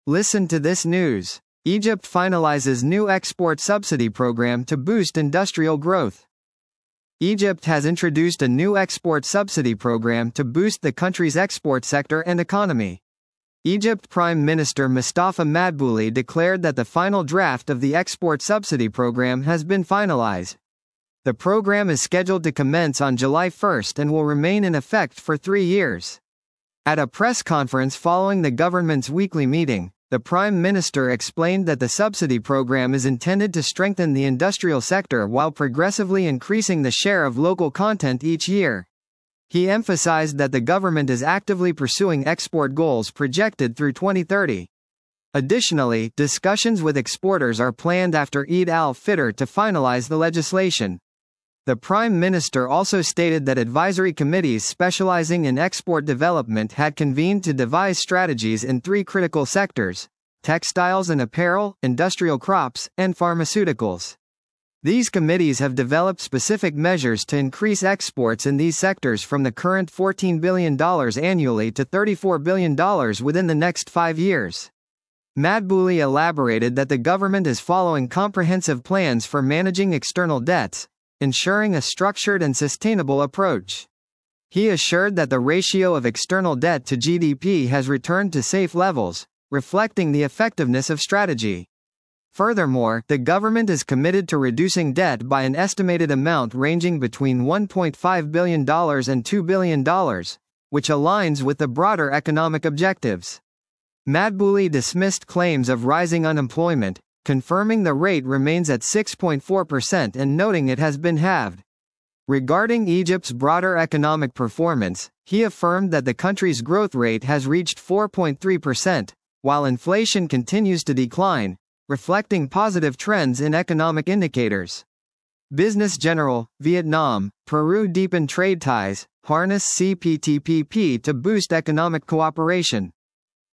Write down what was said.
Listen to this news. Egypt finalizes new export subsidy program to boost industrial growth. Egypt has introduced a new export subsidy program to boost the country's export sector and economy. Egypt Prime Minister Mustafa Madbouli declared that the final draft of the export subsidy program has been finalized. The program is scheduled to commence on July 1 and will remain in effect for 3 years. At a press conference following the government's weekly meeting, the Prime Minister explained that the subsidy program is intended to strengthen the industrial sector while progressively increasing the share of local content each year. He emphasized that the government is actively pursuing export goals projected through 2030. Additionally, discussions with exporters are planned after Eid al-Fitr to finalize the legislation. The Prime Minister also stated that advisory committees specializing in export development had convened to devise strategies in 3 critical sectors: textiles and apparel, industrial crops, and pharmaceuticals. These committees have developed specific measures to increase exports in these sectors from the current $14 billion annually to $34 billion within the next 5 years. Madbouli elaborated that the government is following comprehensive plans for managing external debts, ensuring a structured and sustainable approach. He assured that the ratio of external debt to GDP has returned to safe levels, reflecting the effectiveness of strategy. Furthermore, the government is committed to reducing debt by an estimated amount ranging between $1.5 billion and $2 billion, which aligns with the broader economic objectives. Madbouli dismissed claims of rising unemployment, confirming the rate remains at 6.4% and noting it has been halved. Regarding Egypt's broader economic performance, he affirmed that the country's growth rate has reached 4.3%, while inflation continues to decline, reflecting positive trends in economic indicators. Business General, Vietnam, Peru deepen trade ties, harness CPTPP to boost economic cooperation.